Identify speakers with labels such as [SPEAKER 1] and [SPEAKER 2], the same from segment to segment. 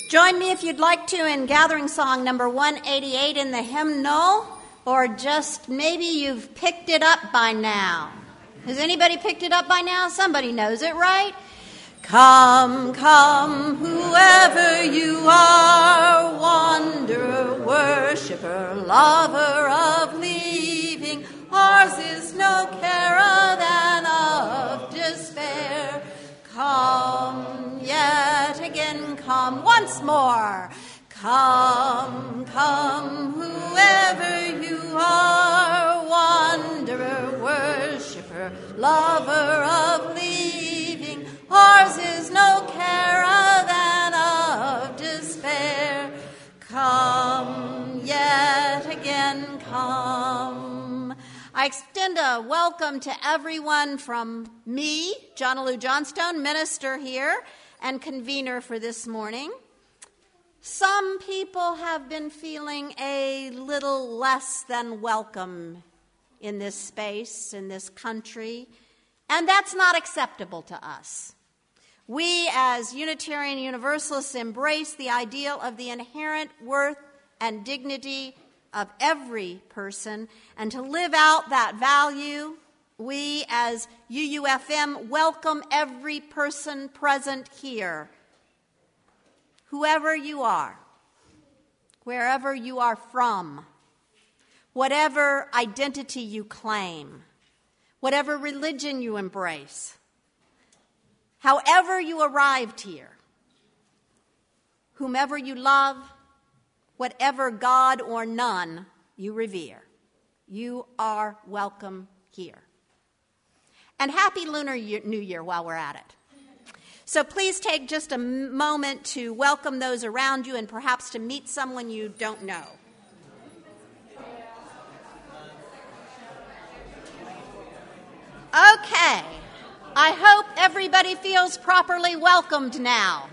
[SPEAKER 1] Join me if you'd like to in gathering song number 188 in the hymnal, or just maybe you've picked it up by now. Has anybody picked it up by now? Somebody knows it, right? Come, come, whoever you are, wanderer, worshiper, lover of leaving, ours is no caravan of despair. Come, yet again come, once more. Come, come, whoever you are, wanderer, worshiper, lover of leaving, ours is no caravan of despair. Come, yet again come. I extend a welcome to everyone from me, John Lou Johnstone, minister here and convener for this morning. Some people have been feeling a little less than welcome in this space, in this country, and that's not acceptable to us. We, as Unitarian Universalists, embrace the ideal of the inherent worth and dignity of every person, and to live out that value, we, as UUFM, welcome every person present here, whoever you are, wherever you are from, whatever identity you claim, whatever religion you embrace, however you arrived here, whomever you love, whatever God or none you revere, you are welcome here. And happy Lunar New Year while we're at it. So please take just a moment to welcome those around you and perhaps to meet someone you don't know. Okay. I hope everybody feels properly welcomed now.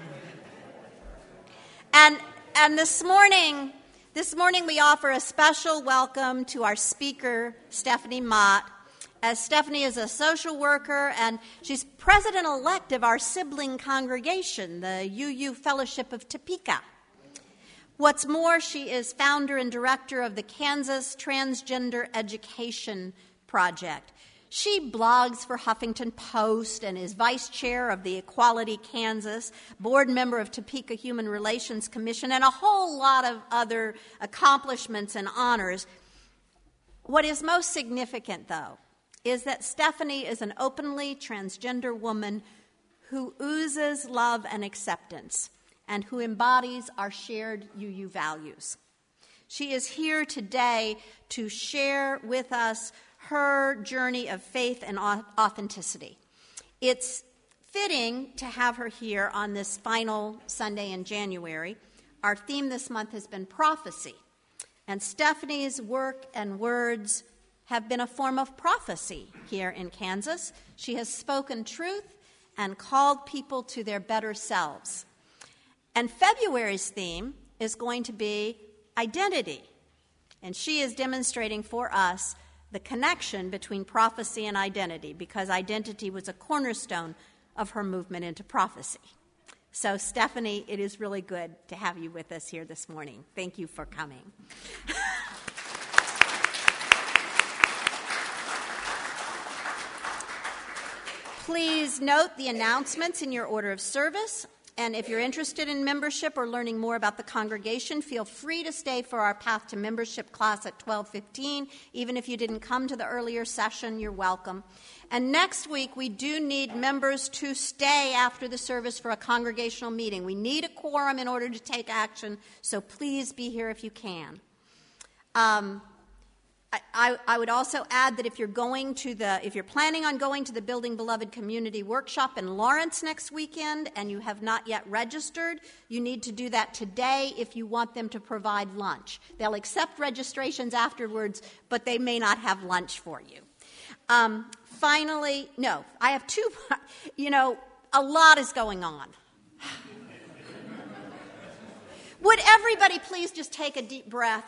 [SPEAKER 1] And this morning we offer a special welcome to our speaker, Stephanie Mott, as Stephanie is a social worker and she's president-elect of our sibling congregation, the UU Fellowship of Topeka. What's more, she is founder and director of the Kansas Transgender Education Project. She blogs for Huffington Post and is vice chair of the Equality Kansas, board member of Topeka Human Relations Commission, and a whole lot of other accomplishments and honors. What is most significant, though, is that Stephanie is an openly transgender woman who oozes love and acceptance and who embodies our shared UU values. She is here today to share with us her journey of faith and authenticity. It's fitting to have her here on this final Sunday in January. Our theme this month has been prophecy, and Stephanie's work and words have been a form of prophecy here in Kansas. She has spoken truth and called people to their better selves. And February's theme is going to be identity, and she is demonstrating for us the connection between prophecy and identity, because identity was a cornerstone of her movement into prophecy. So, Stephanie, it is really good to have you with us here this morning. Thank you for coming. Please note the announcements in your order of service. And if you're interested in membership or learning more about the congregation, feel free to stay for our Path to Membership class at 12:15. Even if you didn't come to the earlier session, you're welcome. And next week, we do need members to stay after the service for a congregational meeting. We need a quorum in order to take action, so please be here if you can. I would also add that if you're planning on going to the Building Beloved Community Workshop in Lawrence next weekend and you have not yet registered, you need to do that today if you want them to provide lunch. They'll accept registrations afterwards, but they may not have lunch for you. Finally, no, I have two, a lot is going on. Would everybody please just take a deep breath?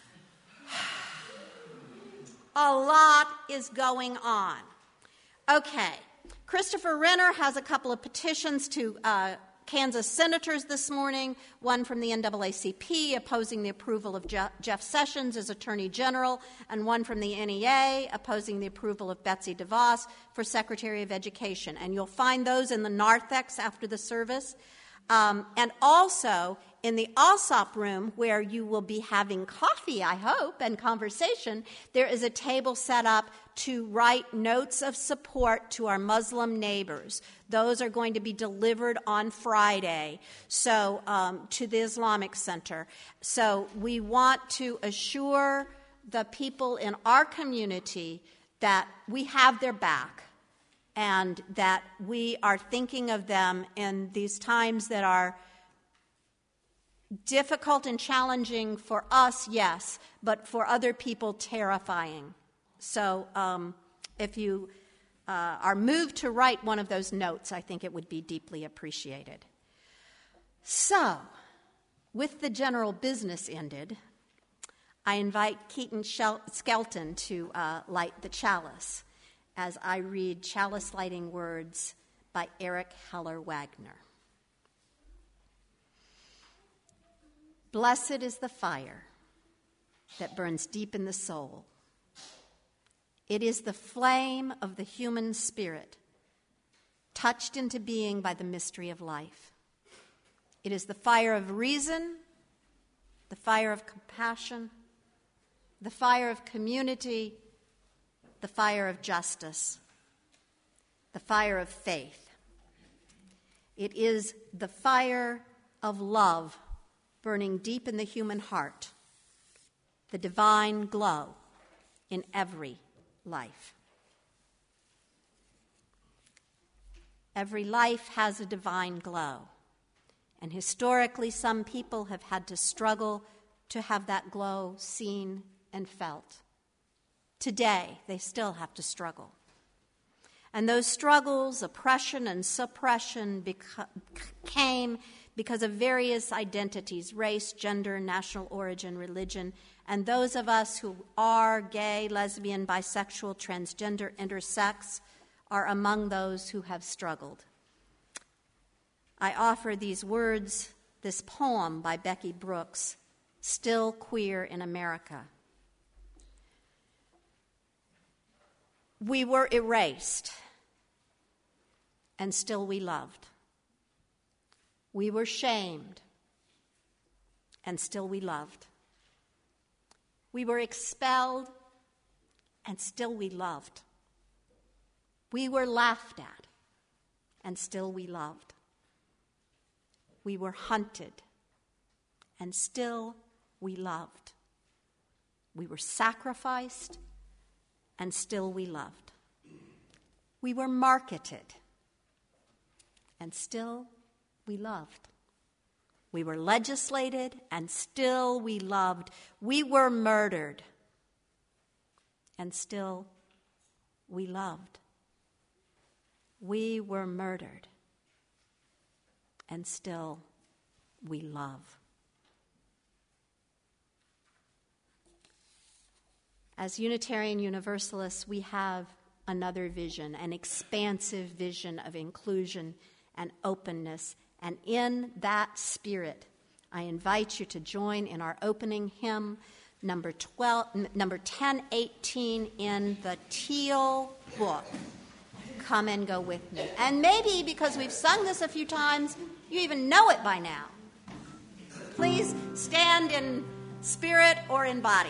[SPEAKER 1] A lot is going on. Okay. Christopher Renner has a couple of petitions to Kansas senators this morning, one from the NAACP opposing the approval of Jeff Sessions as Attorney General, and one from the NEA opposing the approval of Betsy DeVos for Secretary of Education. And you'll find those in the narthex after the service. And also in the Alsop room, where you will be having coffee, I hope, and conversation, there is a table set up to write notes of support to our Muslim neighbors. Those are going to be delivered on Friday, so to the Islamic Center. So we want to assure the people in our community that we have their back, and that we are thinking of them in these times that are difficult and challenging for us, yes, but for other people, terrifying. So if you are moved to write one of those notes, I think it would be deeply appreciated. So, with the general business ended, I invite Keaton Skelton to light the chalice as I read chalice lighting words by Eric Heller Wagner. Blessed is the fire that burns deep in the soul. It is the flame of the human spirit, touched into being by the mystery of life. It is the fire of reason, the fire of compassion, the fire of community, the fire of justice, the fire of faith. It is the fire of love burning deep in the human heart, the divine glow in every life. Every life has a divine glow, and historically some people have had to struggle to have that glow seen and felt. Today, they still have to struggle. And those struggles, oppression and suppression, came because of various identities: race, gender, national origin, religion. And those of us who are gay, lesbian, bisexual, transgender, intersex are among those who have struggled. I offer these words, this poem by Becky Brooks, Still Queer in America. We were erased, and still we loved. We were shamed, and still we loved. We were expelled, and still we loved. We were laughed at, and still we loved. We were hunted, and still we loved. We were sacrificed, and still we loved. We were marketed, and still we loved. We were legislated, and still we loved. We were murdered, and still we loved. We were murdered, and still we love. As Unitarian Universalists, we have another vision, an expansive vision of inclusion and openness. And in that spirit, I invite you to join in our opening hymn, number 1018 in the Teal book, Come and Go With Me. And maybe because we've sung this a few times, you even know it by now. Please stand in spirit or in body.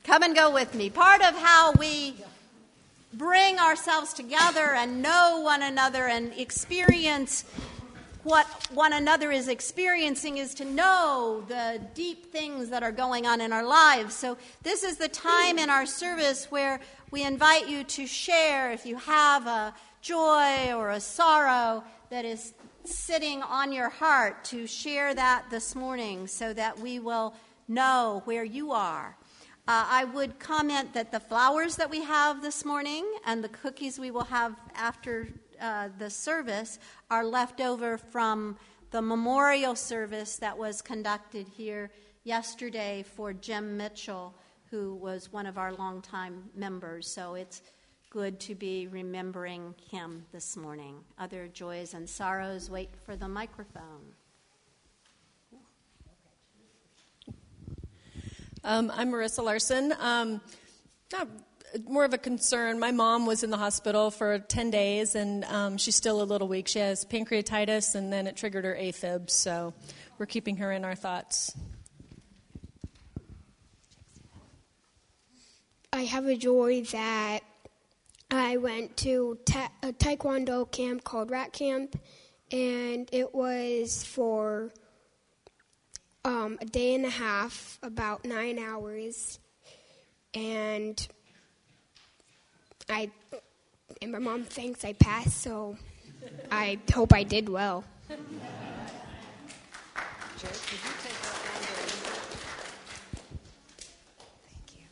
[SPEAKER 1] Come and go with me. Part of how we bring ourselves together and know one another and experience what one another is experiencing is to know the deep things that are going on in our lives. So this is the time in our service where we invite you to share if you have a joy or a sorrow that is sitting on your heart, to share that this morning so that we will know where you are. I would comment that the flowers that we have this morning and the cookies we will have after the service are left over from the memorial service that was conducted here yesterday for Jim Mitchell, who was one of our longtime members. So it's good to be remembering him this morning. Other joys and sorrows wait for the microphone.
[SPEAKER 2] I'm Marissa Larson. More of a concern. My mom was in the hospital for 10 days, and she's still a little weak. She has pancreatitis, and then it triggered her AFib, so we're keeping her in our thoughts.
[SPEAKER 3] I have a joy that I went to a Taekwondo camp called Rat Camp, and it was for a day and a half, about 9 hours, and my mom thinks I passed, so I hope I did well.
[SPEAKER 4] Thank you.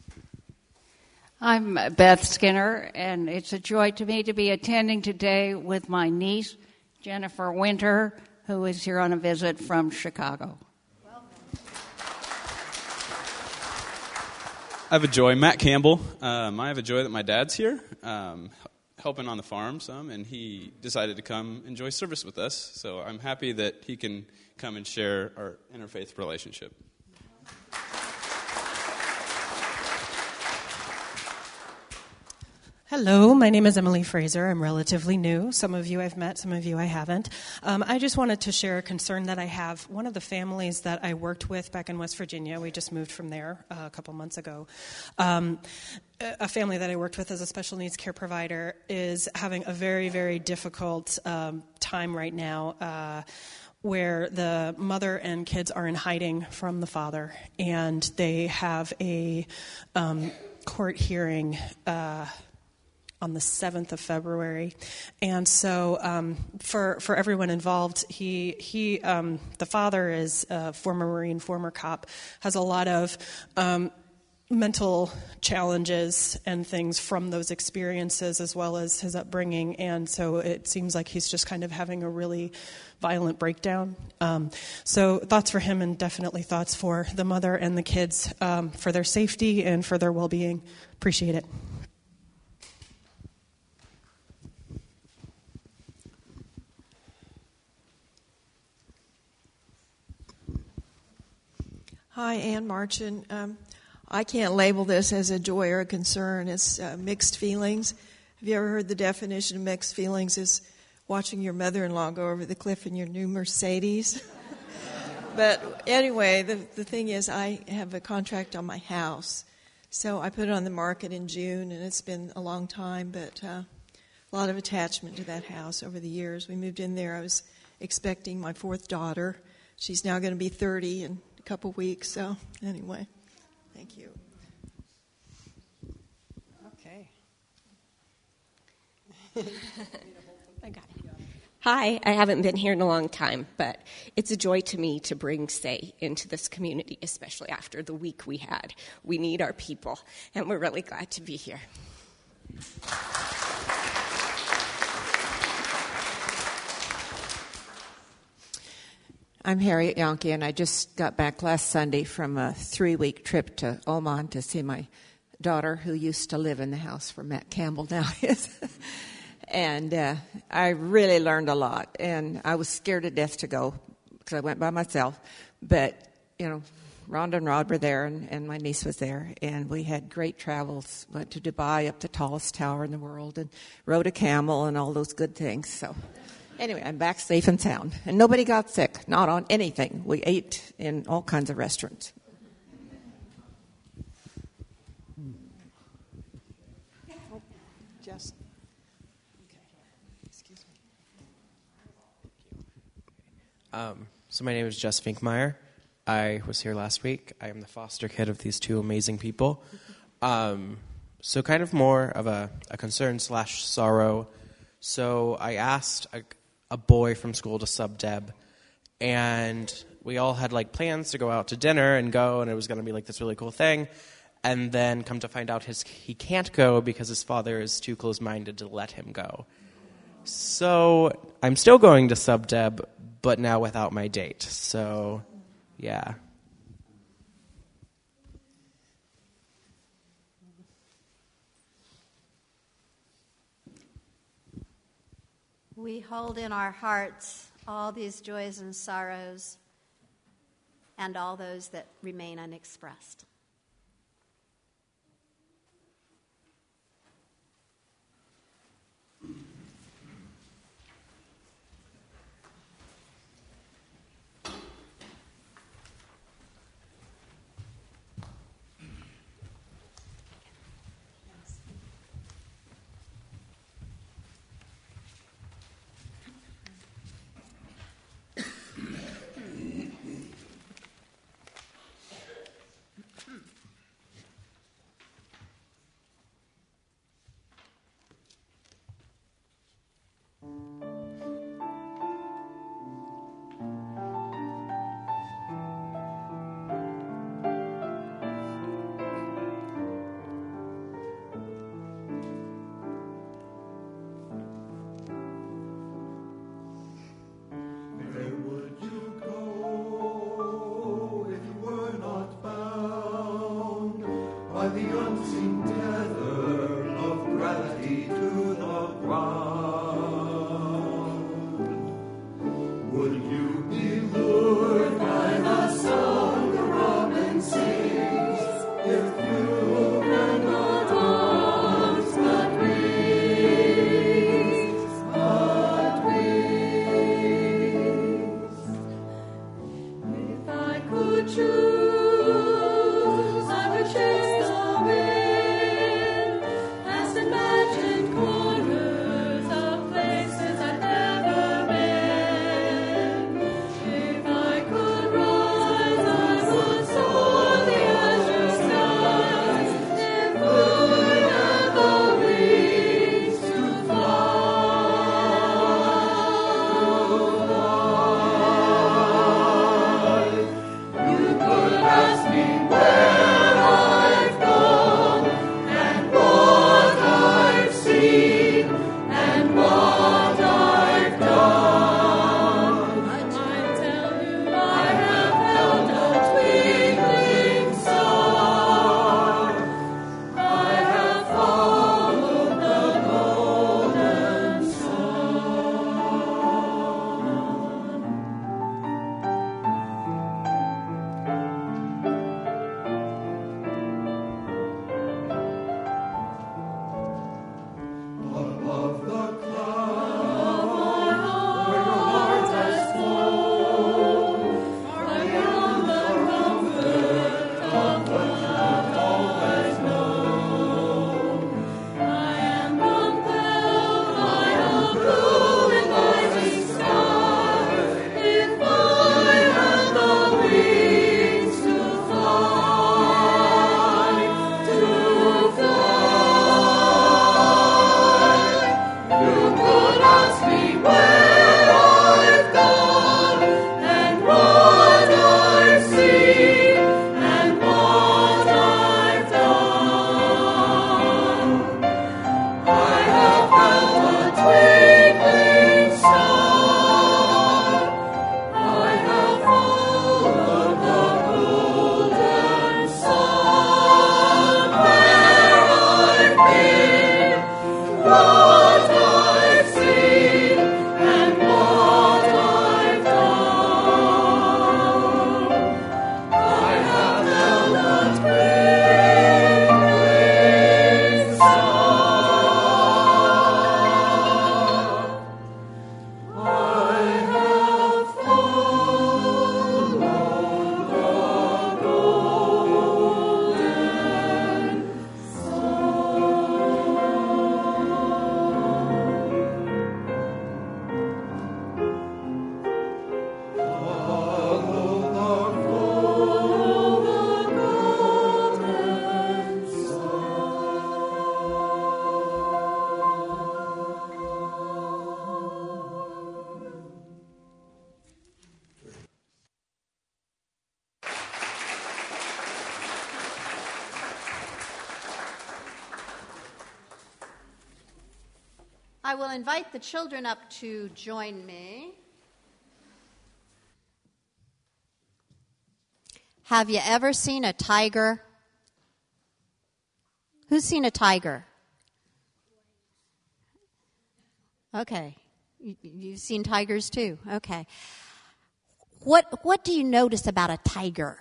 [SPEAKER 4] I'm Beth Skinner, and it's a joy to me to be attending today with my niece, Jennifer Winter, who is here on a visit from Chicago.
[SPEAKER 5] I have a joy. Matt Campbell. I have a joy that my dad's here, helping on the farm some, and he decided to come enjoy service with us. So I'm happy that he can come and share our interfaith relationship.
[SPEAKER 6] Hello, my name is Emily Fraser. I'm relatively new. Some of you I've met, some of you I haven't. I just wanted to share a concern that I have. One of the families that I worked with back in West Virginia, we just moved from there a couple months ago, a family that I worked with as a special needs care provider is having a very, very difficult time right now where the mother and kids are in hiding from the father, and they have a court hearing on the 7th of February. And so for everyone involved, the father is a former Marine, former cop, has a lot of mental challenges and things from those experiences as well as his upbringing. And so it seems like he's just kind of having a really violent breakdown. So thoughts for him, and definitely thoughts for the mother and the kids for their safety and for their well-being. Appreciate it.
[SPEAKER 7] Hi, Ann Marchand. I can't label this as a joy or a concern. It's mixed feelings. Have you ever heard the definition of mixed feelings is watching your mother-in-law go over the cliff in your new Mercedes? But anyway, the thing is I have a contract on my house. So I put it on the market in June, and it's been a long time, but a lot of attachment to that house over the years. We moved in there. I was expecting my fourth daughter. She's now going to be 30 in a couple weeks. So anyway, thank you.
[SPEAKER 4] Okay.
[SPEAKER 8] I got it. Hi, I haven't been here in a long time, but it's a joy to me to bring Say into this community, especially after the week we had. We need our people, and we're really glad to be here.
[SPEAKER 4] I'm Harriet Yonke, and I just got back last Sunday from a 3-week trip to Oman to see my daughter, who used to live in the house where Matt Campbell now is. And I really learned a lot, and I was scared to death to go because I went by myself. But, you know, Rhonda and Rod were there, and my niece was there, and we had great travels. Went to Dubai, up the tallest tower in the world, and rode a camel and all those good things. So anyway, I'm back safe and sound, and nobody got sick, not on anything. We ate in all kinds of restaurants.
[SPEAKER 9] So my name is Jess Finkmeyer. I was here last week. I am the foster kid of these two amazing people. So kind of more of a concern / sorrow. So I asked a boy from school to sub Deb, and we all had like plans to go out to dinner and go, and it was going to be like this really cool thing. And then come to find out he can't go because his father is too close-minded to let him go. So I'm still going to sub Deb, but now without my date. So, yeah.
[SPEAKER 1] We hold in our hearts all these joys and sorrows and all those that remain unexpressed.
[SPEAKER 10] Choose, I would chase away.
[SPEAKER 1] I will invite the children up to join me. Have you ever seen a tiger? Who's seen a tiger? Okay. You've seen tigers too. Okay. What do you notice about a tiger?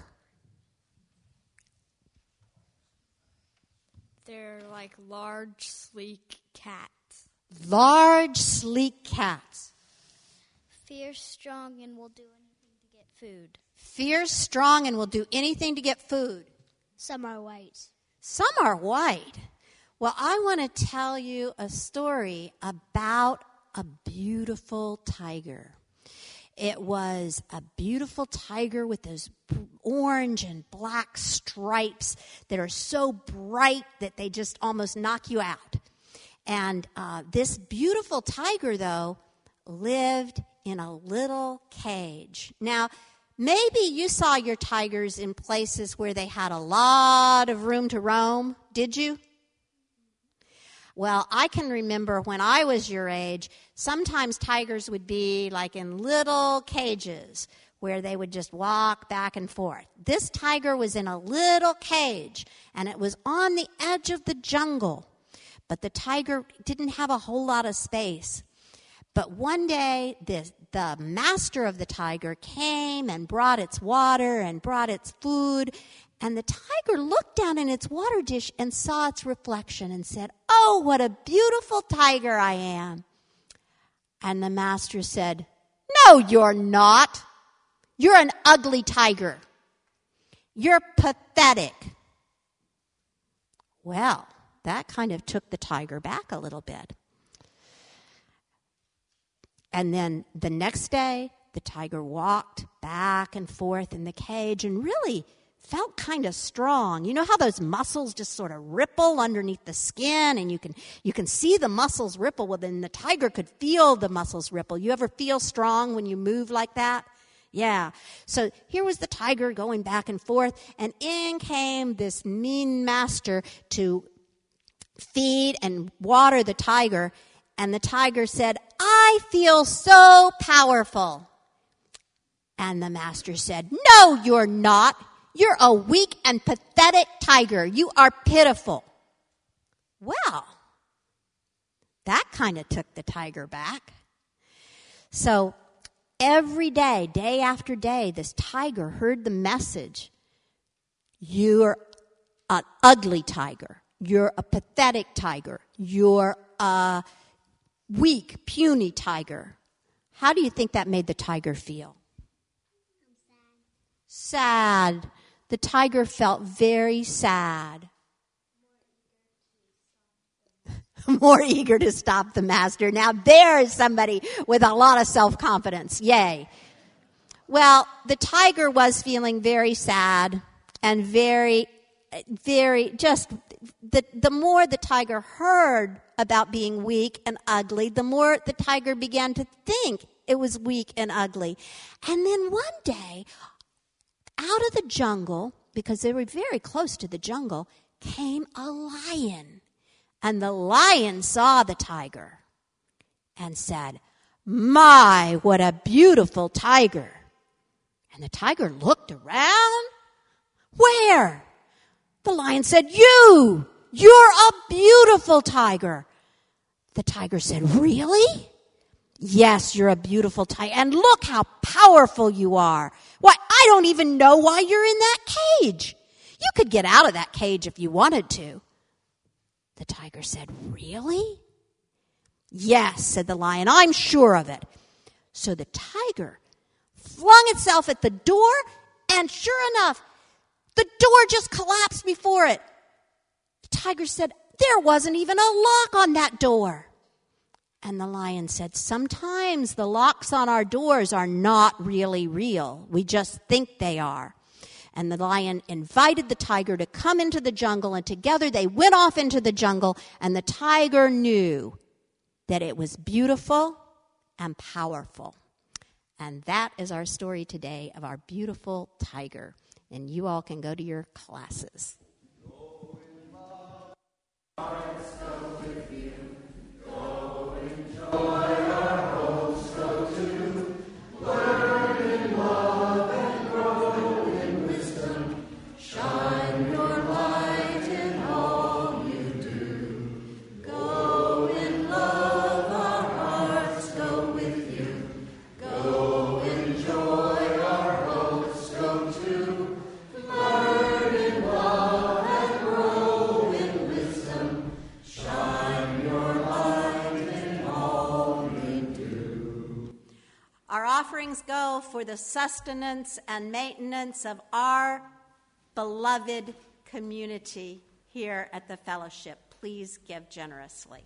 [SPEAKER 10] They're like large, sleek cats.
[SPEAKER 1] Large, sleek cats.
[SPEAKER 10] Fierce, strong, and will do anything to get food.
[SPEAKER 1] Fierce, strong, and will do anything to get food.
[SPEAKER 10] Some are white.
[SPEAKER 1] Some are white. Well, I want to tell you a story about a beautiful tiger. It was a beautiful tiger with those orange and black stripes that are so bright that they just almost knock you out. And this beautiful tiger, though, lived in a little cage. Now, maybe you saw your tigers in places where they had a lot of room to roam. Did you? Well, I can remember when I was your age, sometimes tigers would be like in little cages where they would just walk back and forth. This tiger was in a little cage, and it was on the edge of the jungle. But the tiger didn't have a whole lot of space. But one day, the master of the tiger came and brought its water and brought its food. And the tiger looked down in its water dish and saw its reflection and said, "Oh, what a beautiful tiger I am." And the master said, "No, you're not. You're an ugly tiger. You're pathetic." Well, that kind of took the tiger back a little bit. And then the next day, the tiger walked back and forth in the cage and really felt kind of strong. You know how those muscles just sort of ripple underneath the skin, and you can see the muscles ripple? Well, then the tiger could feel the muscles ripple. You ever feel strong when you move like that? Yeah. So here was the tiger going back and forth, and in came this mean master to feed and water the tiger. And the tiger said, "I feel so powerful." And the master said, "No, you're not. You're a weak and pathetic tiger. You are pitiful." Well, that kind of took the tiger back. So every day, day after day, this tiger heard the message: you're an ugly tiger. You're a pathetic tiger. You're a weak, puny tiger. How do you think that made the tiger feel? Sad. The tiger felt very sad. More eager to stop the master. Now there is somebody with a lot of self-confidence. Yay. Well, the tiger was feeling very sad and very just, the more the tiger heard about being weak and ugly, the more the tiger began to think it was weak and ugly. And then one day, out of the jungle, because they were very close to the jungle, came a lion. And the lion saw the tiger and said, "My, what a beautiful tiger." And the tiger looked around. Where? The lion said, "You're a beautiful tiger." The tiger said, "Really?" "Yes, you're a beautiful tiger. And look how powerful you are. Why, I don't even know why you're in that cage. You could get out of that cage if you wanted to." The tiger said, "Really?" "Yes," said the lion, "I'm sure of it." So the tiger flung itself at the door, and sure enough, the door just collapsed before it. The tiger said, "There wasn't even a lock on that door." And the lion said, "Sometimes the locks on our doors are not really real. We just think they are." And the lion invited the tiger to come into the jungle, and together they went off into the jungle, and the tiger knew that it was beautiful and powerful. And that is our story today of our beautiful tiger. And you all can go to your classes. Go in love, go with you, go in for the sustenance and maintenance of our beloved community here at the fellowship. Please give generously.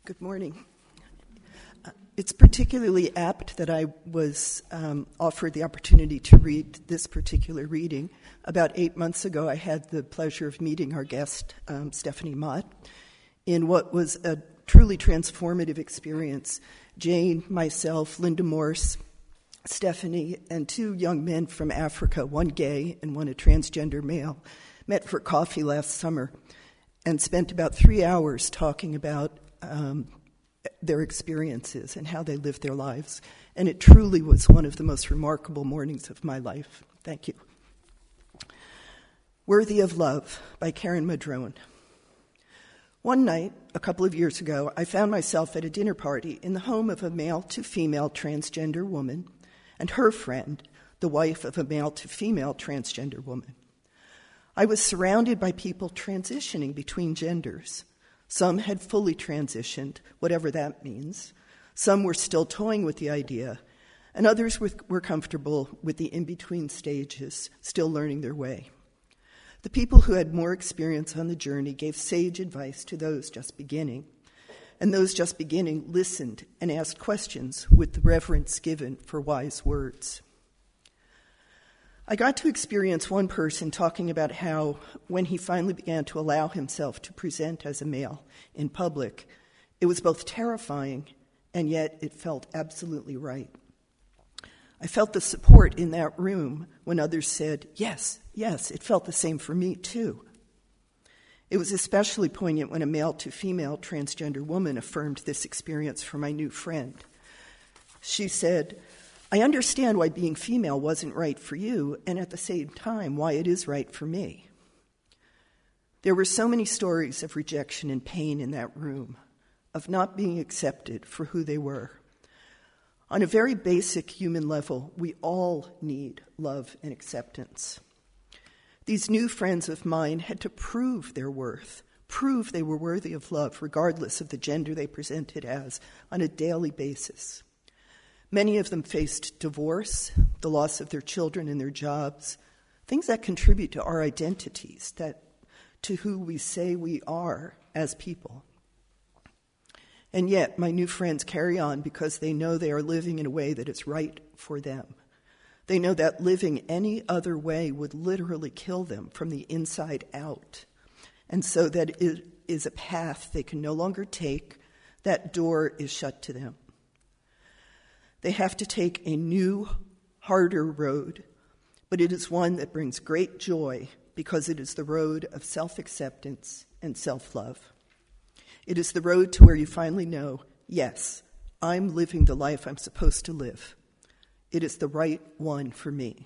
[SPEAKER 11] Good morning. It's particularly apt that I was offered the opportunity to read this particular reading. About 8 months ago, I had the pleasure of meeting our guest, Stephanie Mott, in what was a truly transformative experience. Jane, myself, Linda Morse, Stephanie, and 2 young men from Africa, one gay and one a transgender male, met for coffee last summer and spent about 3 hours talking about their experiences and how they lived their lives. And it truly was one of the most remarkable mornings of my life. Thank you. Worthy of Love by Karen Madrone. One night, a couple of years ago, I found myself at a dinner party in the home of a male-to-female transgender woman and her friend, the wife of a male-to-female transgender woman. I was surrounded by people transitioning between genders. Some had fully transitioned, whatever that means. Some were still toying with the idea, and others were comfortable with the in-between stages, still learning their way. The people who had more experience on the journey gave sage advice to those just beginning, and those just beginning listened and asked questions with the reverence given for wise words. I got to experience one person talking about how, when he finally began to allow himself to present as a male in public, it was both terrifying and yet it felt absolutely right. I felt the support in that room when others said, yes, it felt the same for me too. It was especially poignant when a male-to-female transgender woman affirmed this experience for my new friend. She said, I understand why being female wasn't right for you, and at the same time, why it is right for me. There were so many stories of rejection and pain in that room, of not being accepted for who they were. On a very basic human level, we all need love and acceptance. These new friends of mine had to prove their worth, prove they were worthy of love, regardless of the gender they presented as, on a daily basis. Many of them faced divorce, the loss of their children and their jobs, things that contribute to our identities, to who we say we are as people. And yet, my new friends carry on because they know they are living in a way that is right for them. They know that living any other way would literally kill them from the inside out. And so that it is a path they can no longer take. That door is shut to them. They have to take a new, harder road, but it is one that brings great joy because it is the road of self-acceptance and self-love. It is the road to where you finally know, yes, I'm living the life I'm supposed to live. It is the right one for me.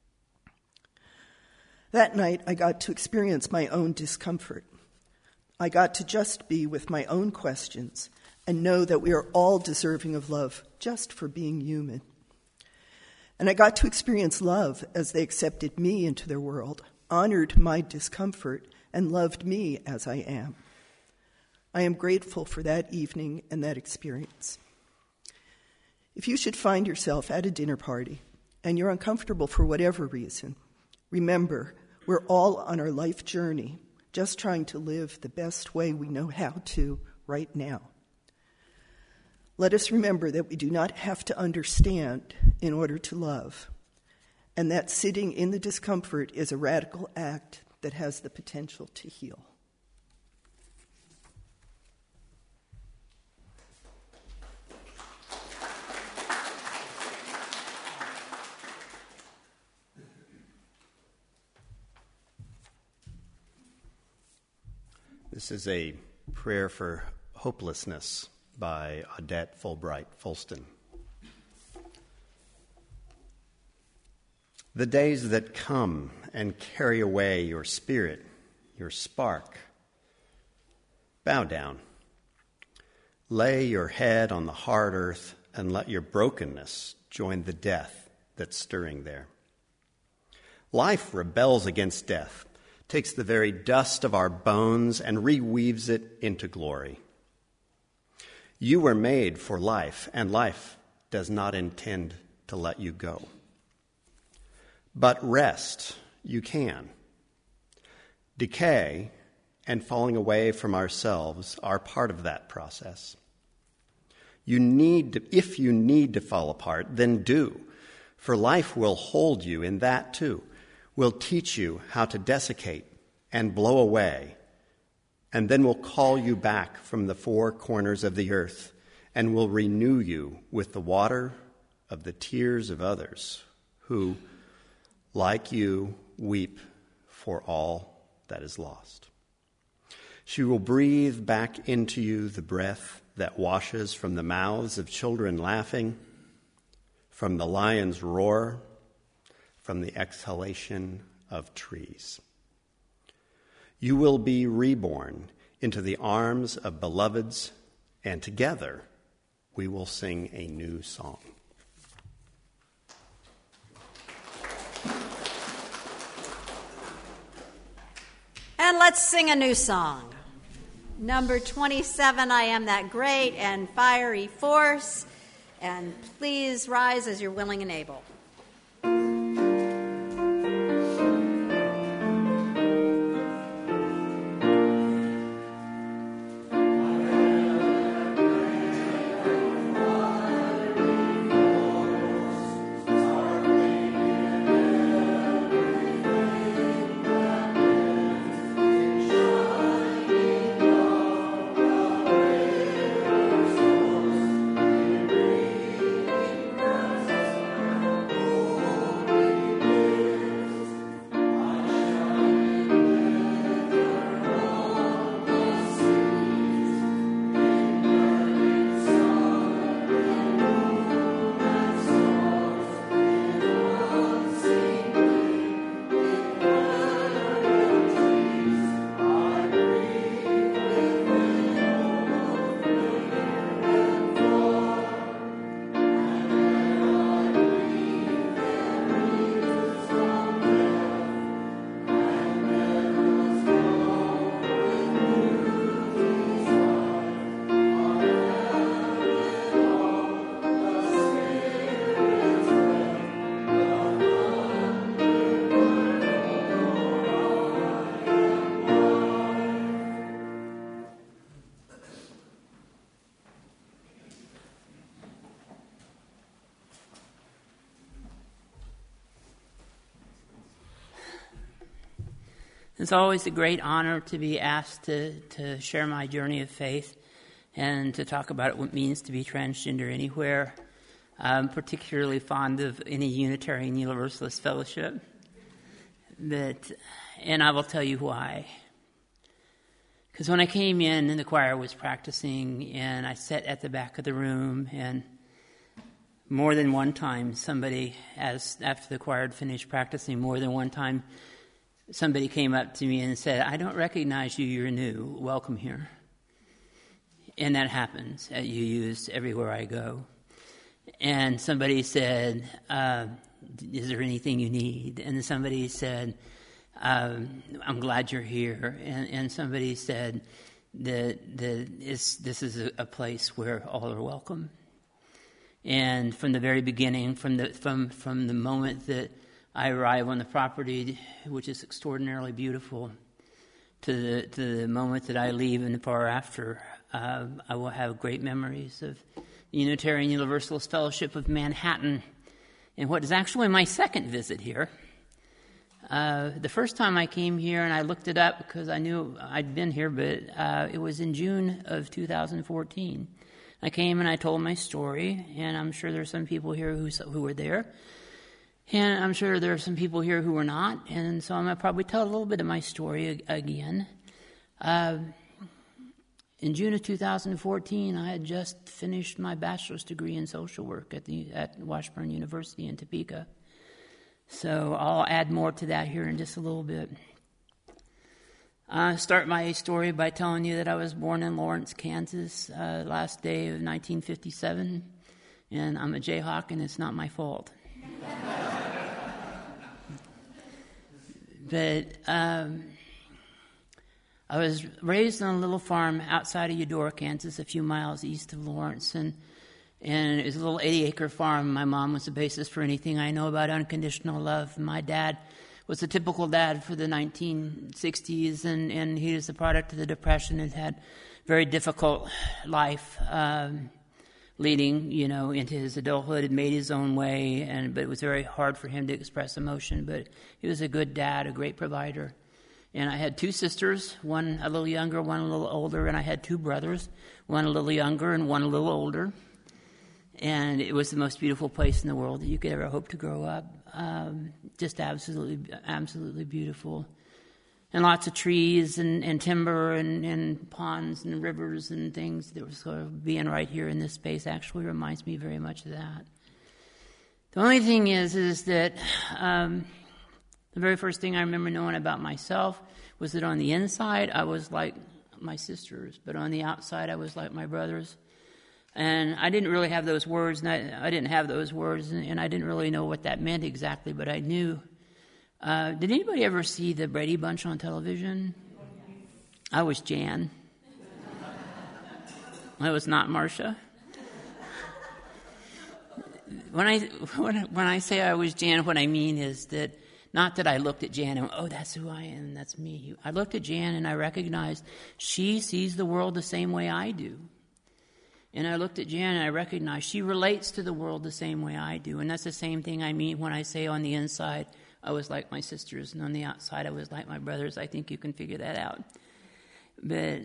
[SPEAKER 11] That night, I got to experience my own discomfort. I got to just be with my own questions and know that we are all deserving of love just for being human. And I got to experience love as they accepted me into their world, honored my discomfort, and loved me as I am. I am grateful for that evening and that experience. If you should find yourself at a dinner party and you're uncomfortable for whatever reason, remember, we're all on our life journey, just trying to live the best way we know how to right now. Let us remember that we do not have to understand in order to love, and that sitting in the discomfort is a radical act that has the potential to heal.
[SPEAKER 12] This is a prayer for hopelessness by Odette Fulbright Folston. The days that come and carry away your spirit, your spark, bow down. Lay your head on the hard earth and let your brokenness join the death that's stirring there. Life rebels against death, takes the very dust of our bones and reweaves it into glory. You were made for life, and life does not intend to let you go. But rest you can. Decay and falling away from ourselves are part of that process. If you need to fall apart, then do, for life will hold you in that too, will teach you how to desiccate and blow away, and then will call you back from the four corners of the earth and will renew you with the water of the tears of others who, like you, weep for all that is lost. She will breathe back into you the breath that washes from the mouths of children laughing, from the lion's roar, from the exhalation of trees. You will be reborn into the arms of beloveds, and together we will sing a new song.
[SPEAKER 1] And let's sing a new song. Number 27, I Am That Great, and Fiery Force. And please rise as you're willing and able.
[SPEAKER 13] It's always a great honor to be asked to share my journey of faith and to talk about what it means to be transgender anywhere. I'm particularly fond of any Unitarian Universalist fellowship. And I will tell you why. Because when I came in and the choir was practicing, and I sat at the back of the room, and more than one time somebody, after the choir had finished practicing, more than one time somebody came up to me and said, "I don't recognize you, you're new, welcome here." And that happens at UU's everywhere I go. And somebody said, "Is there anything you need?" And somebody said, "I'm glad you're here." And somebody said that this is a place where all are welcome. And from the very beginning, from the moment that I arrive on the property, which is extraordinarily beautiful, to the moment that I leave in the far after, I will have great memories of the Unitarian Universalist Fellowship of Manhattan, and what is actually my second visit here. The first time I came here, and I looked it up because I knew I'd been here, but it was in June of 2014. I came and I told my story, and I'm sure there's some people here who were there. And I'm sure there are some people here who were not, and so I'm going to probably tell a little bit of my story again. In June of 2014, I had just finished my bachelor's degree in social work at Washburn University in Topeka. So I'll add more to that here in just a little bit. I'll start my story by telling you that I was born in Lawrence, Kansas, last day of 1957, and I'm a Jayhawk, and it's not my fault. But I was raised on a little farm outside of Eudora, Kansas, a few miles east of Lawrence, and it was a little 80-acre farm. My mom was the basis for anything I know about unconditional love. My dad was a typical dad for the 1960s, and he was the product of the Depression and had very difficult life. leading, into his adulthood, had made his own way, but it was very hard for him to express emotion. But he was a good dad, a great provider. And I had 2 sisters, one a little younger, one a little older, and I had 2 brothers, one a little younger and one a little older. And it was the most beautiful place in the world that you could ever hope to grow up. Just absolutely beautiful. And lots of trees and timber and ponds and rivers and things that were sort of being right here in this space actually reminds me very much of that. The only thing is that the very first thing I remember knowing about myself was that on the inside I was like my sisters, but on the outside I was like my brothers. And I didn't really have those words, and I didn't have those words, and I didn't really know what that meant exactly, but I knew. Did anybody ever see the Brady Bunch on television? I was Jan. I was not Marcia. When I say I was Jan, what I mean is that not that I looked at Jan and went, oh, that's who I am, that's me. I looked at Jan and I recognized she sees the world the same way I do. And I looked at Jan and I recognized she relates to the world the same way I do. And that's the same thing I mean when I say on the inside I was like my sisters, and on the outside I was like my brothers. I think you can figure that out. But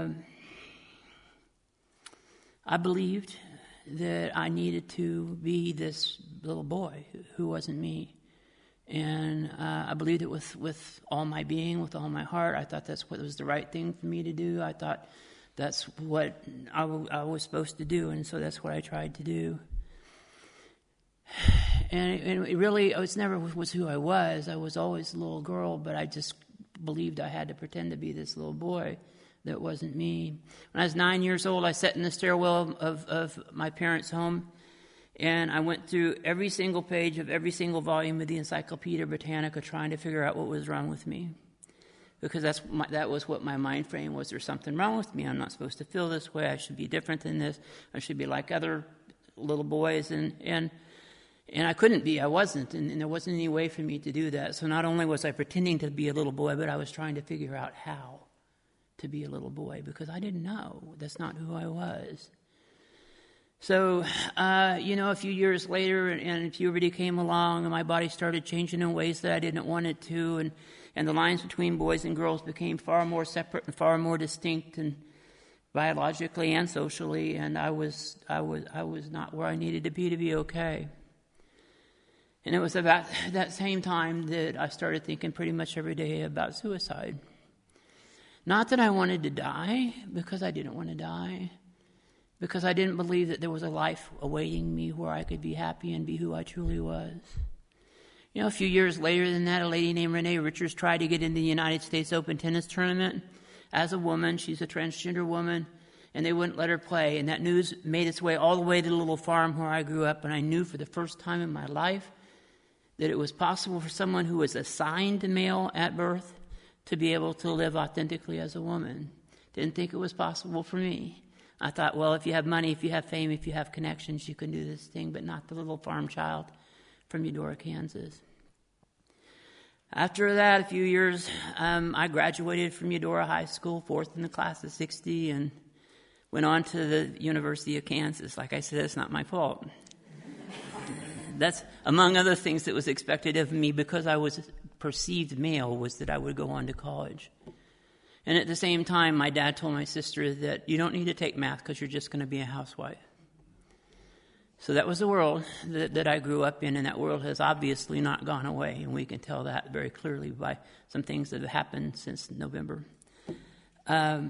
[SPEAKER 13] I believed that I needed to be this little boy who wasn't me. And I believed it with all my being, with all my heart. I thought that's what was the right thing for me to do. I thought that's what I was supposed to do, and so that's what I tried to do. And it really, it never was who I was. I was always a little girl, but I just believed I had to pretend to be this little boy that wasn't me. When I was 9 years old, I sat in the stairwell of my parents' home, and I went through every single page of every single volume of the Encyclopedia Britannica trying to figure out what was wrong with me. Because that was what my mind frame was. There's something wrong with me. I'm not supposed to feel this way. I should be different than this. I should be like other little boys. And I couldn't be. I wasn't. And there wasn't any way for me to do that. So not only was I pretending to be a little boy, but I was trying to figure out how to be a little boy, because I didn't know. That's not who I was. So, a few years later, and puberty came along, and my body started changing in ways that I didn't want it to, and the lines between boys and girls became far more separate and far more distinct, and biologically and socially, and I was not where I needed to be okay. And it was about that same time that I started thinking pretty much every day about suicide. Not that I wanted to die, because I didn't want to die, because I didn't believe that there was a life awaiting me where I could be happy and be who I truly was. A few years later than that, a lady named Renee Richards tried to get into the United States Open tennis tournament as a woman. She's a transgender woman, and they wouldn't let her play. And that news made its way all the way to the little farm where I grew up, and I knew for the first time in my life that it was possible for someone who was assigned male at birth to be able to live authentically as a woman. Didn't think it was possible for me. I thought, well, if you have money, if you have fame, if you have connections, you can do this thing, but not the little farm child from Eudora, Kansas. After that, a few years, I graduated from Eudora High School, fourth in the class of 60, and went on to the University of Kansas. Like I said, it's not my fault. That's, among other things that was expected of me because I was perceived male, was that I would go on to college. And at the same time, my dad told my sister that you don't need to take math because you're just going to be a housewife. So that was the world that I grew up in, and that world has obviously not gone away, and we can tell that very clearly by some things that have happened since November. I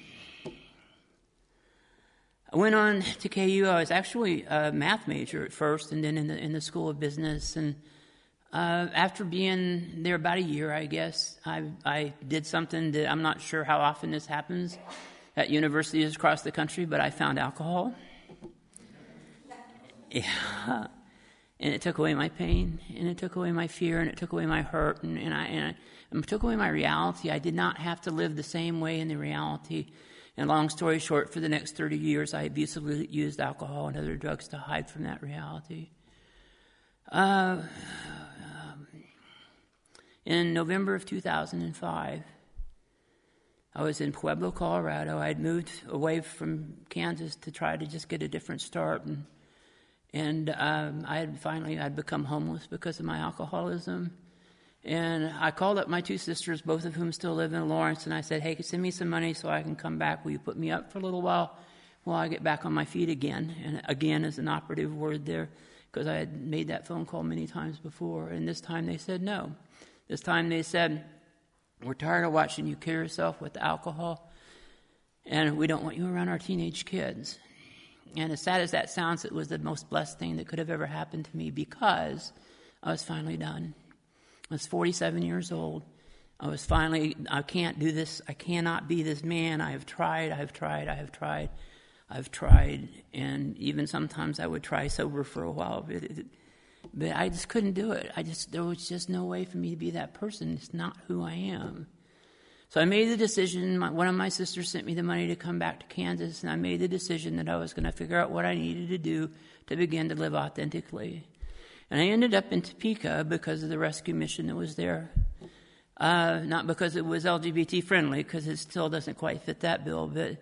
[SPEAKER 13] went on to KU. I was actually a math major at first, and then in the School of Business. And after being there about a year, I guess, I did something that I'm not sure how often this happens at universities across the country, but I found alcohol. Yeah. And it took away my pain, and it took away my fear, and it took away my hurt, and it took away my reality. I did not have to live the same way in the reality. And long story short, for the next 30 years, I abusively used alcohol and other drugs to hide from that reality. In November of 2005, I was in Pueblo, Colorado. I'd moved away from Kansas to try to just get a different start, and I'd become homeless because of my alcoholism. And I called up my two sisters, both of whom still live in Lawrence, and I said, hey, send me some money so I can come back. Will you put me up for a little while I get back on my feet again? And again is an operative word there, because I had made that phone call many times before. And this time they said no. This time they said, we're tired of watching you kill yourself with alcohol, and we don't want you around our teenage kids. And as sad as that sounds, it was the most blessed thing that could have ever happened to me, because I was finally done. I was 47 years old. I can't do this. I cannot be this man. I have tried. And even sometimes I would try sober for a while, but I just couldn't do it. There was just no way for me to be that person. It's not who I am. So I made the decision. One of my sisters sent me the money to come back to Kansas, and I made the decision that I was going to figure out what I needed to do to begin to live authentically. And I ended up in Topeka because of the rescue mission that was there. Not because it was LGBT friendly, because it still doesn't quite fit that bill, but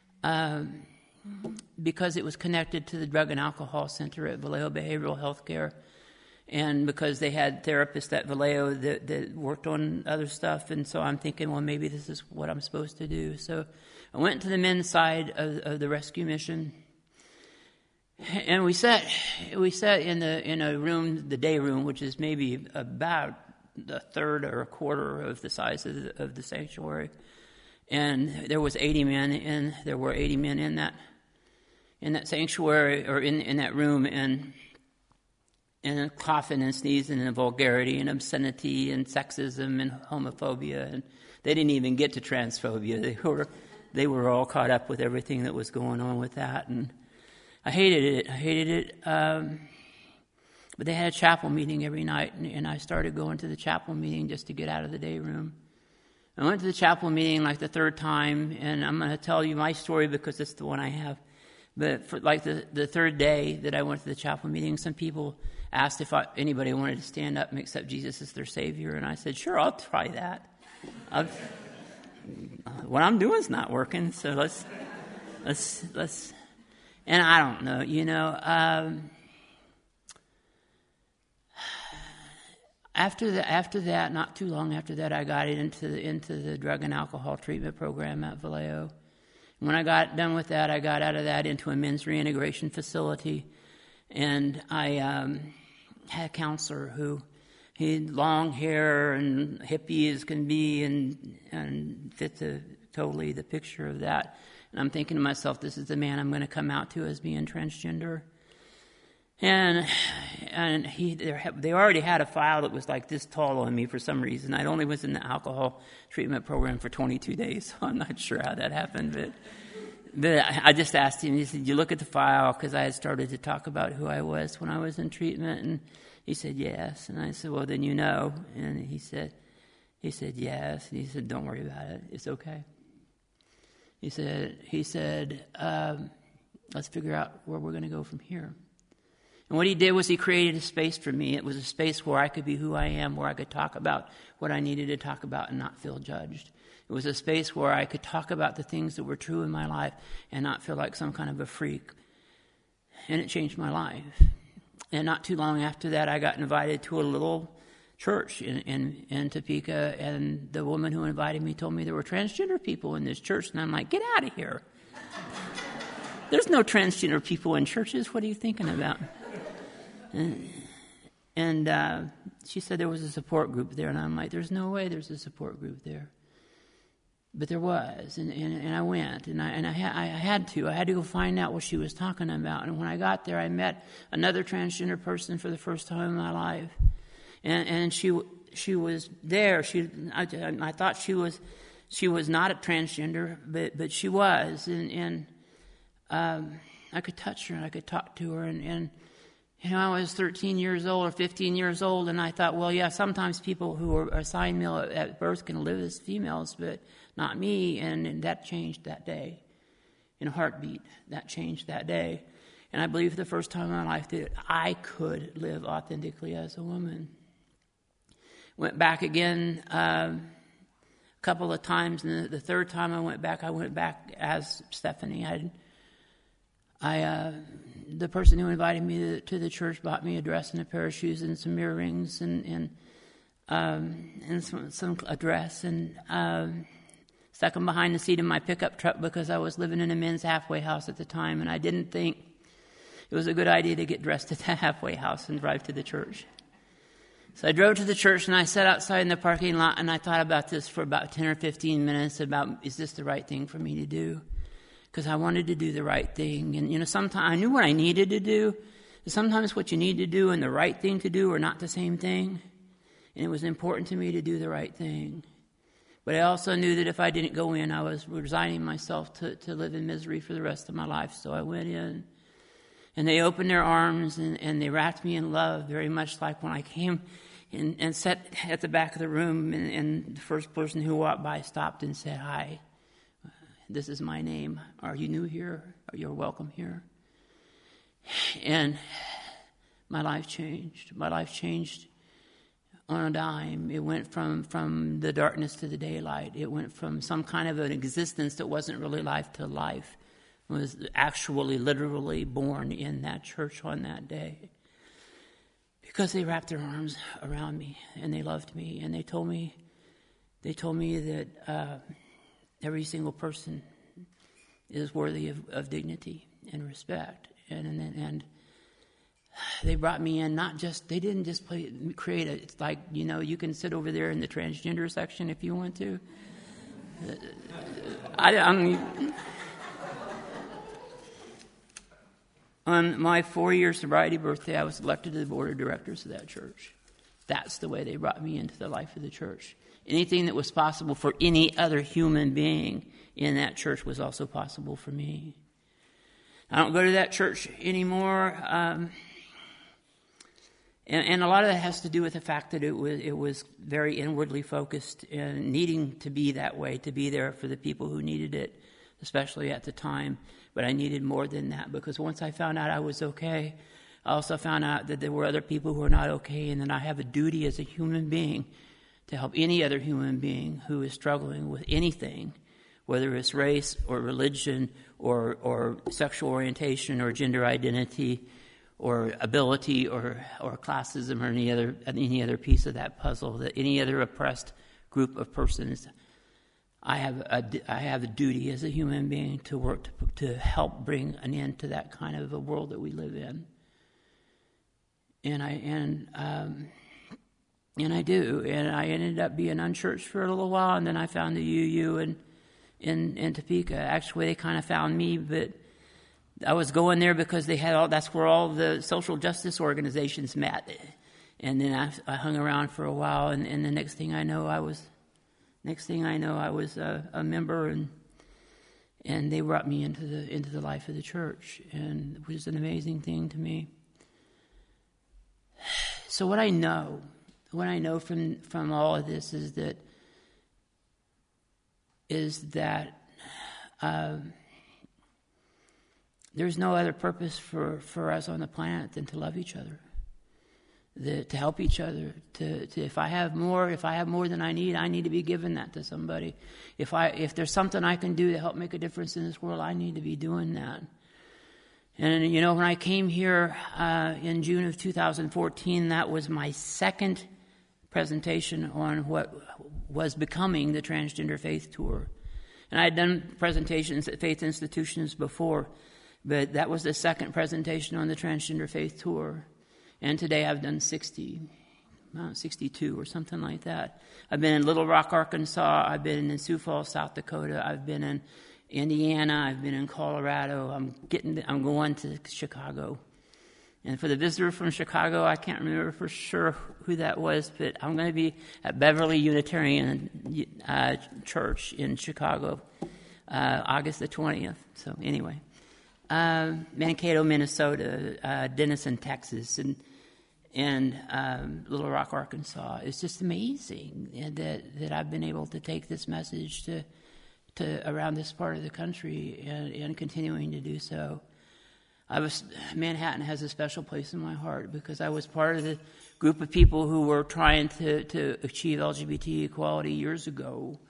[SPEAKER 13] because it was connected to the Drug and Alcohol Center at Vallejo Behavioral Health Care, and because they had therapists at Vallejo that worked on other stuff. And so I'm thinking, well, maybe this is what I'm supposed to do. So I went to the men's side of the rescue mission. And we sat in a room, the day room, which is maybe about a third or a quarter of the size of the sanctuary. And there was 80 men, and there were 80 men in that sanctuary, or in that room, and coughing and sneezing and vulgarity and obscenity and sexism and homophobia, and they didn't even get to transphobia. They were all caught up with everything that was going on with that, and I hated it. But they had a chapel meeting every night, and I started going to the chapel meeting just to get out of the day room. I went to the chapel meeting like the third time, and I'm going to tell you my story because it's the one I have. But for like the third day that I went to the chapel meeting, some people asked if anybody wanted to stand up and accept Jesus as their Savior, and I said, sure, I'll try that. What I'm doing is not working, so let's. And I don't know, After that, not too long after that, I got into the drug and alcohol treatment program at Vallejo. When I got done with that, I got out of that into a men's reintegration facility, and I had a counselor who he had long hair and hippie as can be, and fit totally the picture of that. And I'm thinking to myself, this is the man I'm going to come out to as being transgender. And they already had a file that was like this tall on me for some reason. I only was in the alcohol treatment program for 22 days, so I'm not sure how that happened. But I just asked him, he said, you look at the file, because I had started to talk about who I was when I was in treatment. And he said, yes. And I said, well, then you know. And he said, yes. And he said, don't worry about it. It's okay. He said, let's figure out where we're going to go from here. And what he did was he created a space for me. It was a space where I could be who I am, where I could talk about what I needed to talk about and not feel judged. It was a space where I could talk about the things that were true in my life and not feel like some kind of a freak. And it changed my life. And not too long after that, I got invited to a little church in Topeka, and the woman who invited me told me there were transgender people in this church, and I'm like, get out of here. There's no transgender people in churches. What are you thinking about? And she said there was a support group there, and I'm like, there's no way there's a support group there. But there was, and I went, and I had to go find out what she was talking about. And when I got there, I met another transgender person for the first time in my life, and she was there. I thought she was not a transgender, but she was, and I could touch her and I could talk to her, and you know, I was 13 years old or 15 years old, and I thought, well, yeah, sometimes people who are assigned male at birth can live as females, but not me, and that changed that day. In a heartbeat, that changed that day. And I believe for the first time in my life that I could live authentically as a woman. Went back again. couple of times, and the third time I went back as Stephanie. The person who invited me to the church bought me a dress and a pair of shoes and some earrings and a dress, and stuck them behind the seat of my pickup truck because I was living in a men's halfway house at the time, and I didn't think it was a good idea to get dressed at the halfway house and drive to the church. So I drove to the church, and I sat outside in the parking lot, and I thought about this for about 10 or 15 minutes about, is this the right thing for me to do? Because I wanted to do the right thing. And, sometimes I knew what I needed to do. Sometimes what you need to do and the right thing to do are not the same thing. And it was important to me to do the right thing. But I also knew that if I didn't go in, I was resigning myself to live in misery for the rest of my life. So I went in. And they opened their arms and they wrapped me in love, very much like when I came and sat at the back of the room, and the first person who walked by stopped and said, "Hi, this is my name. Are you new here? You're welcome here." And my life changed. My life changed on a dime. It went from the darkness to the daylight. It went from some kind of an existence that wasn't really life to life. I was actually, literally born in that church on that day. Because they wrapped their arms around me and they loved me, and they told me that every single person is worthy of dignity and respect, and they brought me in. They didn't just create it's like, you can sit over there in the transgender section if you want to. On my 4-year sobriety birthday, I was elected to the board of directors of that church. That's the way they brought me into the life of the church. Anything that was possible for any other human being in that church was also possible for me. I don't go to that church anymore, and a lot of that has to do with the fact that it was very inwardly focused and needing to be that way, to be there for the people who needed it, especially at the time. But I needed more than that, because once I found out I was okay, I also found out that there were other people who were not okay, and that I have a duty as a human being to help any other human being who is struggling with anything, whether it's race or religion or sexual orientation or gender identity or ability or classism or any other piece of that puzzle, that any other oppressed group of persons. I have a duty as a human being to work to help bring an end to that kind of a world that we live in. And I do. And I ended up being unchurched for a little while, and then I found the UU in Topeka. Actually, they kind of found me, but I was going there because that's where all the social justice organizations met. And then I hung around for a while, and the next thing I know, I was a member, and they brought me into the life of the church, and it was an amazing thing to me. So what I know from all of this is that there's no other purpose for us on the planet than to love each other. To help each other, if I have more than I need to be giving that to somebody. If there's something I can do to help make a difference in this world, I need to be doing that. And when I came here in June of 2014, that was my second presentation on what was becoming the Transgender Faith Tour. And I had done presentations at faith institutions before, but that was the second presentation on the Transgender Faith Tour. And today I've done 62 or something like that. I've been in Little Rock, Arkansas. I've been in Sioux Falls, South Dakota. I've been in Indiana. I've been in Colorado. I'm going to Chicago. And for the visitor from Chicago, I can't remember for sure who that was, but I'm going to be at Beverly Unitarian Church in Chicago, August the 20th. So anyway. Mankato, Minnesota, Denison, Texas, and Little Rock, Arkansas. It's just amazing that I've been able to take this message to around this part of the country and continuing to do so. Manhattan has a special place in my heart because I was part of the group of people who were trying to achieve LGBT equality years ago.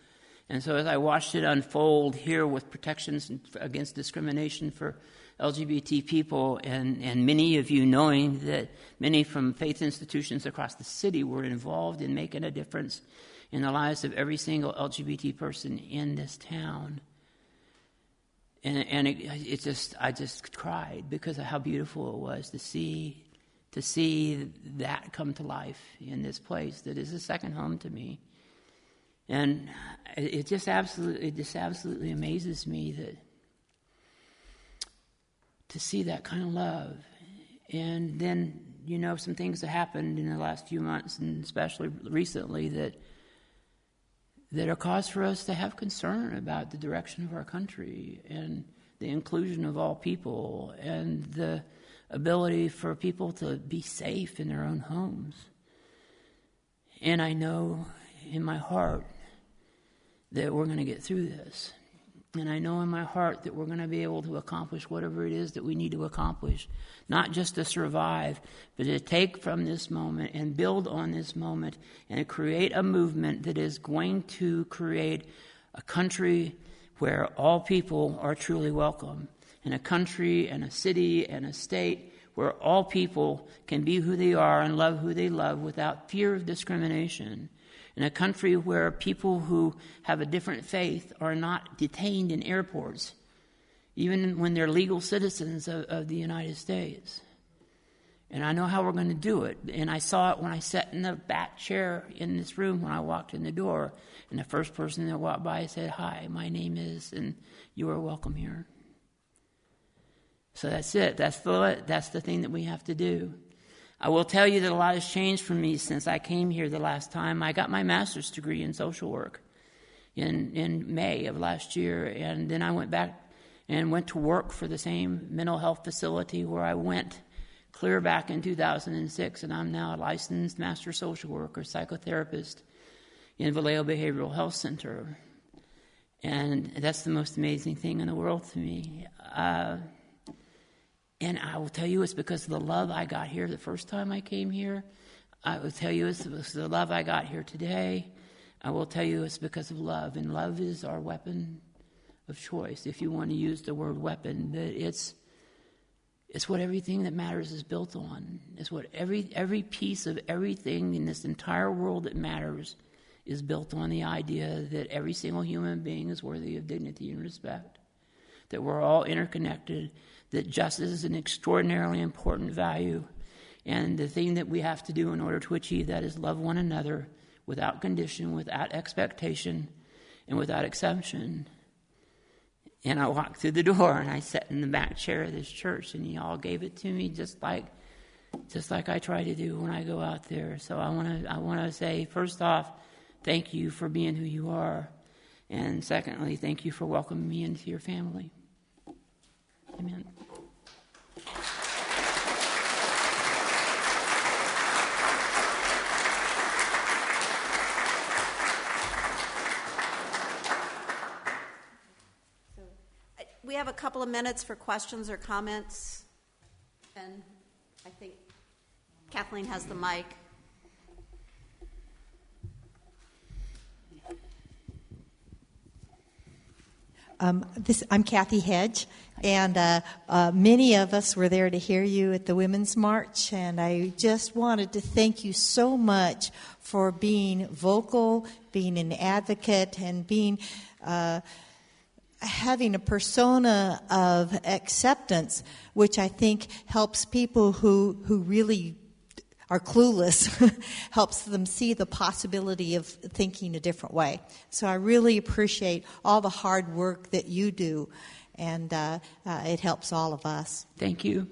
[SPEAKER 13] And so as I watched it unfold here with protections against discrimination for LGBT people, and many of you knowing that many from faith institutions across the city were involved in making a difference in the lives of every single LGBT person in this town. And I just cried because of how beautiful it was to see that come to life in this place that is a second home to me. And it just absolutely amazes me that to see that kind of love. And then, some things that happened in the last few months, and especially recently, that are cause for us to have concern about the direction of our country and the inclusion of all people and the ability for people to be safe in their own homes. And I know in my heart that we're going to get through this. And I know in my heart that we're going to be able to accomplish whatever it is that we need to accomplish, not just to survive, but to take from this moment and build on this moment and create a movement that is going to create a country where all people are truly welcome, and a country and a city and a state where all people can be who they are and love who they love without fear of discrimination. In a country where people who have a different faith are not detained in airports, even when they're legal citizens of the United States. And I know how we're going to do it. And I saw it when I sat in the back chair in this room when I walked in the door. And the first person that walked by said, "Hi, my name is," and "you are welcome here." So that's it. That's the thing that we have to do. I will tell you that a lot has changed for me since I came here the last time. I got my master's degree in social work in May of last year, and then I went back and went to work for the same mental health facility where I went clear back in 2006, and I'm now a licensed master social worker, psychotherapist in Vallejo Behavioral Health Center. And that's the most amazing thing in the world to me. And I will tell you it's because of the love I got here the first time I came here. I will tell you it's the love I got here today. I will tell you it's because of love. And love is our weapon of choice, if you want to use the word weapon. That it's what everything that matters is built on. It's what every piece of everything in this entire world that matters is built on the idea that every single human being is worthy of dignity and respect. That we're all interconnected, that justice is an extraordinarily important value. And the thing that we have to do in order to achieve that is love one another without condition, without expectation, and without exception. And I walked through the door and I sat in the back chair of this church, and y'all gave it to me just like I try to do when I go out there. So I want to say, first off, thank you for being who you are. And secondly, thank you for welcoming me into your family. Amen.
[SPEAKER 1] We have a couple of minutes for questions or comments. And I think Kathleen has the mic.
[SPEAKER 14] I'm Kathy Hedge, and many of us were there to hear you at the Women's March, and I just wanted to thank you so much for being vocal, being an advocate, and being having a persona of acceptance, which I think helps people who really are clueless, helps them see the possibility of thinking a different way. So I really appreciate all the hard work that you do, and it helps all of us.
[SPEAKER 13] Thank you.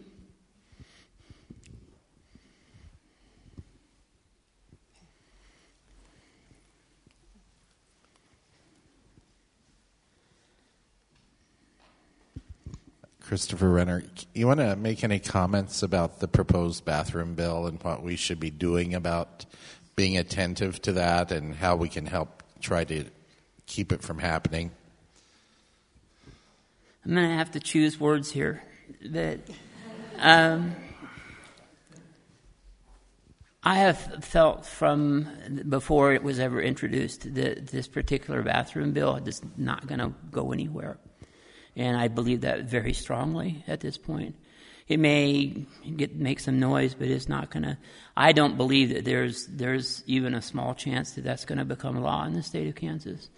[SPEAKER 15] Christopher Renner, you want to make any comments about the proposed bathroom bill and what we should be doing about being attentive to that and how we can help try to keep it from happening?
[SPEAKER 13] I'm going to have to choose words here. That I have felt from before it was ever introduced that this particular bathroom bill is not going to go anywhere. And I believe that very strongly at this point. It may make some noise, but it's not going to. I don't believe that there's even a small chance that that's going to become law in the state of Kansas.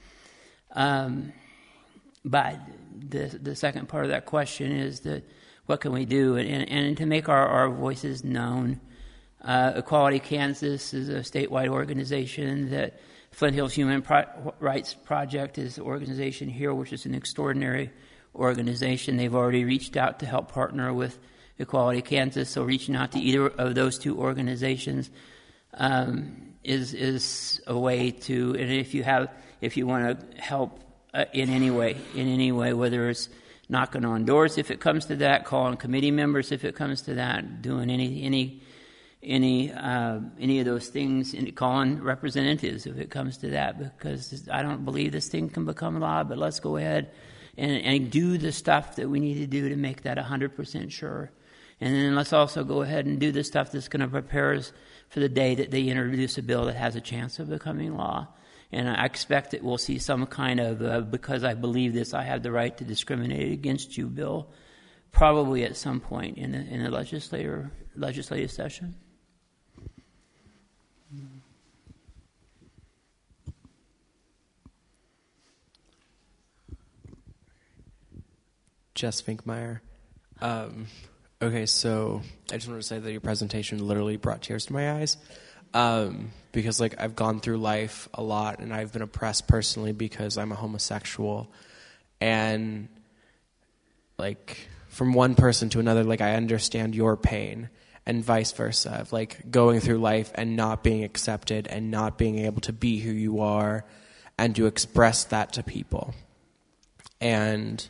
[SPEAKER 13] But the second part of that question is that what can we do? And to make our voices known. Equality Kansas is a statewide organization that Flint Hills Human Rights Project is the organization here, which is an extraordinary organization. They've already reached out to help partner with Equality Kansas, so reaching out to either of those two organizations is a way to. And if you want to help in any way, whether it's knocking on doors if it comes to that, calling committee members if it comes to that, doing any of those things, and calling representatives if it comes to that, because I don't believe this thing can become law, but let's go ahead and do the stuff that we need to do to make that 100% sure. And then let's also go ahead and do the stuff that's going to prepare us for the day that they introduce a bill that has a chance of becoming law. And I expect that we'll see some kind of, because I believe this, I have the right to discriminate against you bill, probably at some point in the legislative session.
[SPEAKER 9] Jess Finkmeyer. Okay, so I just want to say that your presentation literally brought tears to my eyes. Because I've gone through life a lot, and I've been oppressed personally because I'm a homosexual. And from one person to another, I understand your pain, and vice versa, of going through life and not being accepted and not being able to be who you are and to express that to people. And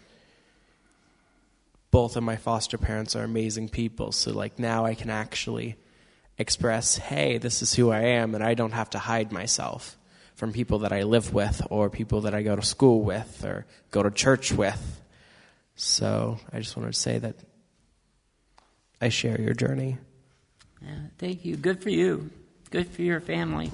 [SPEAKER 9] both of my foster parents are amazing people, so now I can actually express, hey, this is who I am, and I don't have to hide myself from people that I live with or people that I go to school with or go to church with. So I just wanted to say that I share your journey.
[SPEAKER 13] Yeah, thank you. Good for you. Good for your family.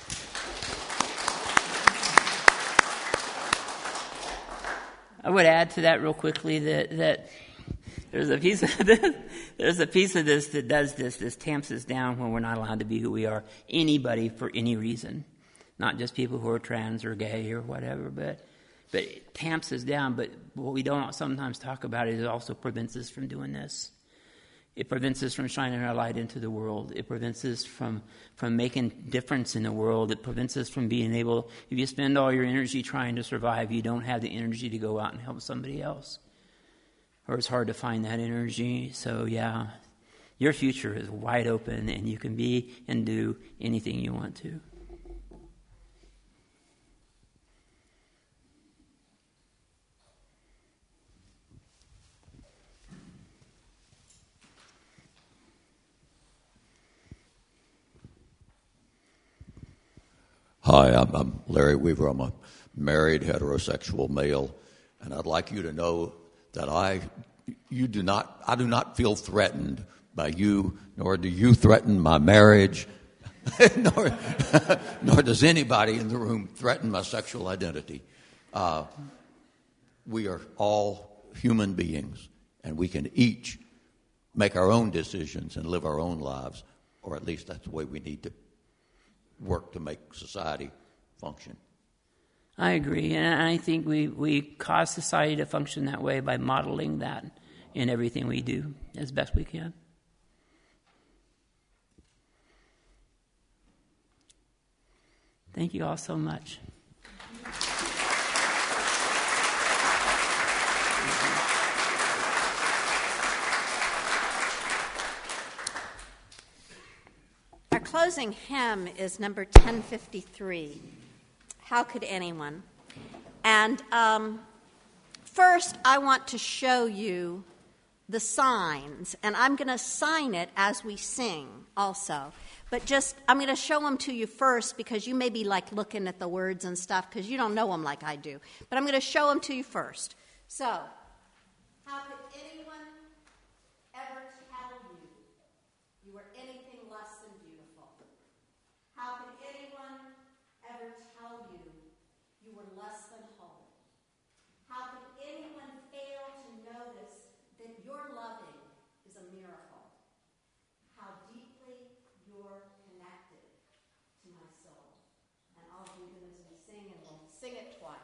[SPEAKER 13] I would add to that real quickly that there's a piece of this that does this tamps us down when we're not allowed to be who we are, anybody for any reason, not just people who are trans or gay or whatever, but it tamps us down. But what we don't sometimes talk about is it also prevents us from doing this. It prevents us from shining our light into the world. It prevents us from making difference in the world. It prevents us from being able, if you spend all your energy trying to survive, you don't have the energy to go out and help somebody else. Or it's hard to find that energy. So yeah, your future is wide open, and you can be and do anything you want to.
[SPEAKER 16] Hi, I'm Larry Weaver. I'm a married heterosexual male, and I'd like you to know that I do not feel threatened by you, nor do you threaten my marriage, nor does anybody in the room threaten my sexual identity. We are all human beings, and we can each make our own decisions and live our own lives, or at least that's the way we need to work to make society function.
[SPEAKER 13] I agree, and I think we cause society to function that way by modeling that in everything we do as best we can. Thank you all so much.
[SPEAKER 1] Our closing hymn is number 1053. How could anyone? And first, I want to show you the signs, and I'm going to sign it as we sing also. But I'm going to show them to you first, because you may be looking at the words and stuff because you don't know them like I do. But I'm going to show them to you first. So, how could anyone ever tell you you were anything less than beautiful? sing it twice.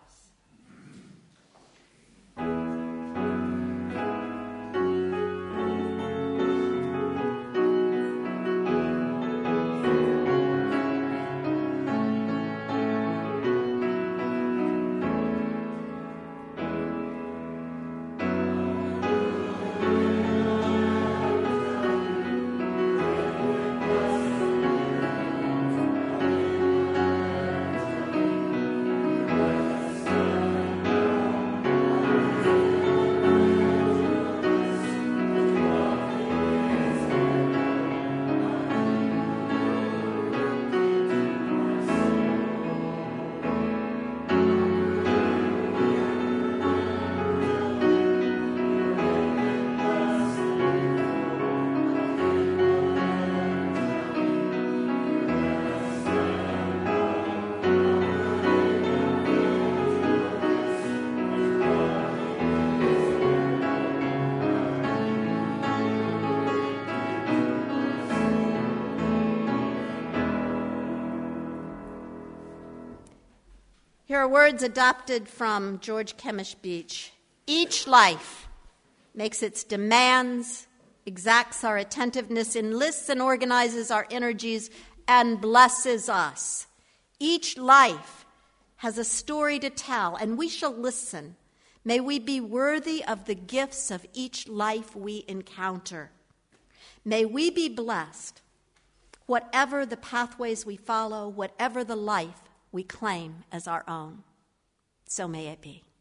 [SPEAKER 1] Here are words adopted from George Kemish Beach. Each life makes its demands, exacts our attentiveness, enlists and organizes our energies, and blesses us. Each life has a story to tell, and we shall listen. May we be worthy of the gifts of each life we encounter. May we be blessed, whatever the pathways we follow, whatever the life we claim as our own. So may it be.